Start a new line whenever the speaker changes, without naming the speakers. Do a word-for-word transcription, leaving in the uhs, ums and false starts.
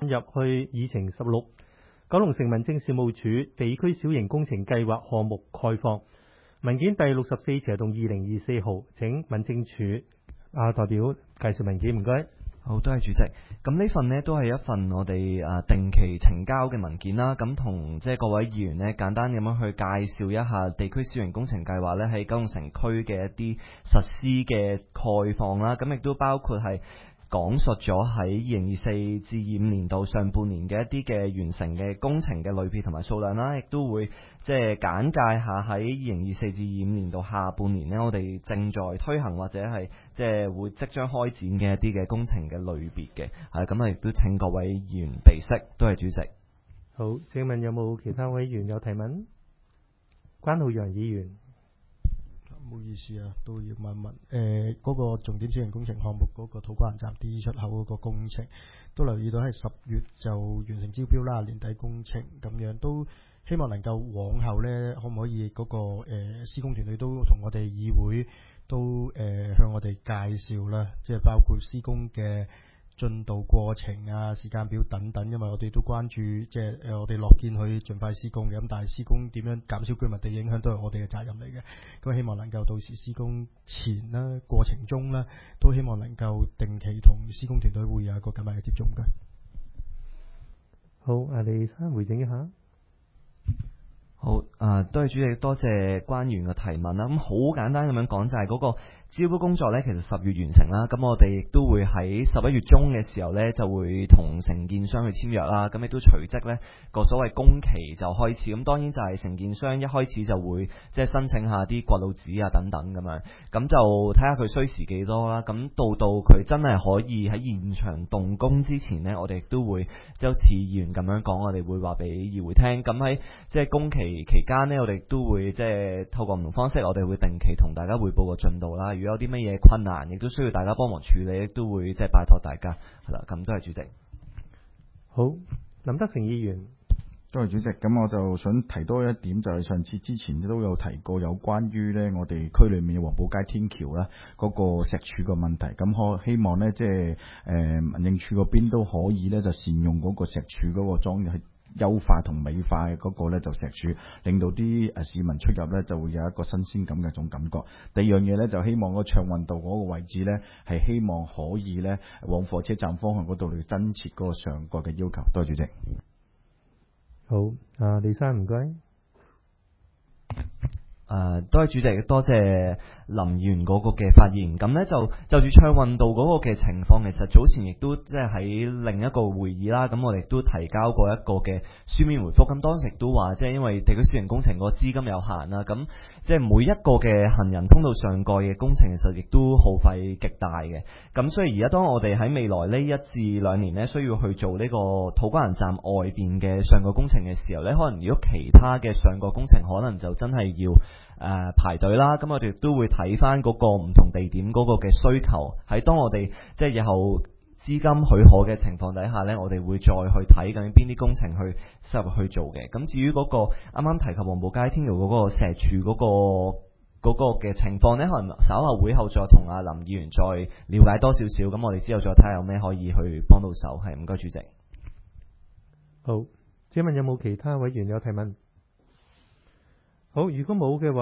入去議程十六，九龍城民政事務處地區小型工程計劃項目概況文件第六十四斜動二零二四號，請民政處啊代表介紹文件，唔該。
好，多謝主席。咁呢份呢都係一份我哋誒定期呈交嘅文件啦。咁同即係各位議員呢簡單咁樣去介紹一下地區小型工程計劃呢喺九龍城區嘅一啲實施嘅概況啦。咁亦都包括係講述咗喺二零二四至二五年度上半年嘅一啲嘅完成嘅工程嘅類別同埋數量啦，亦都會即係簡介下喺二零二四至二五年度下半年呢，我哋正在推行或者係即係會即將開展嘅一啲嘅工程嘅類別嘅。係咁啊，亦都請各位議員備悉。多謝主席。
好，請問有冇其他委員有提問？關浩洋議員。
唔好意思啊，都要問問誒嗰個重點小型工程項目嗰個土瓜灣站 D 出口嗰個工程，都留意到係十月就完成招標啦，年底工程咁樣，都希望能夠往後呢，可唔可以嗰、那個誒、呃、施工團隊都同我哋議會都誒、呃、向我哋介紹啦，即係包括施工嘅進度過程啊、時間表等等，因為我哋都關注，即係誒我哋樂見去盡快施工嘅，咁但係施工點樣減少居民地影響都係我哋嘅責任嚟嘅。咁希望能夠到時施工前啦、過程中啦，都希望能夠定期同施工團隊會有一個緊密嘅接觸嘅。
好，阿李生回應一下。
好，啊、呃，多謝主席，多謝關議員嘅提問啦。咁好簡單咁樣講，就係嗰個招標工作呢，其實十月完成啦。咁我哋亦都會喺十一月中嘅時候呢，就會同承建商去簽約啦。咁亦都隨即呢個所謂工期就開始。咁當然就係承建商一開始就會即係申請下啲掘路紙啊等等咁樣。咁就睇下佢需時幾多啦。咁到到佢真係可以喺現場動工之前呢，我哋亦都會即係好似議員咁樣講，我哋會話俾議會聽。咁喺即係工期期間呢，我哋都會即係透過唔同方式，我哋會定期同大家匯報個進度啦。如果有啲乜嘢困難，亦都需要大家幫忙處理，亦都會即係拜託大家。係啦，咁多謝主席。
好，林德成議員。
多謝主席。咁我就想提多一點，就係上次之前都有提過有關於呢我哋區裏面嘅黃埔街天橋啦嗰個石柱嘅問題。咁可希望呢，即係誒民政處嗰邊都可以呢，就善用嗰個石柱嗰個裝係優化同美化嗰個咧就石柱，令到啲誒市民出入咧就會有一個新鮮感嘅一種感覺。第二樣嘢咧就希望個暢運道嗰個位置咧係希望可以咧往火車站方向嗰度嚟增設嗰個上蓋嘅要求。多謝主席。
好，啊李生唔該。
誒、呃，多謝主席，多謝林議員嗰個嘅發言。咁呢，就就住暢運道嗰個嘅情況，其實早前亦都即係喺另一個會議啦。咁我哋都提交過一個嘅書面回覆。咁當時亦都話，即係因為地區小型工程個資金有限啦，咁即係每一個嘅行人通道上蓋嘅工程，其實亦都耗費極大嘅。咁所以而家當我哋喺未來呢一至兩年呢，需要去做呢個土瓜灣站外邊嘅上蓋工程嘅時候呢，可能如果其他嘅上蓋工程可能就真係要誒、呃、排隊啦，咁我哋都會睇翻嗰個唔同地點嗰個嘅需求，喺當我哋即係以後資金許可嘅情況底下呢，我哋會再去睇緊邊啲工程去深入去做嘅。咁至於嗰個啱啱提及黃埔街天橋嗰個石柱嗰、嗰個嗰、嗰個嘅情況呢，可能稍後會後再同阿林議員再了解多少少，咁我哋之後再睇下有咩可以去幫到手。係，唔該主席。
好，請問有冇其他委員有提問？好，如果冇嘅話。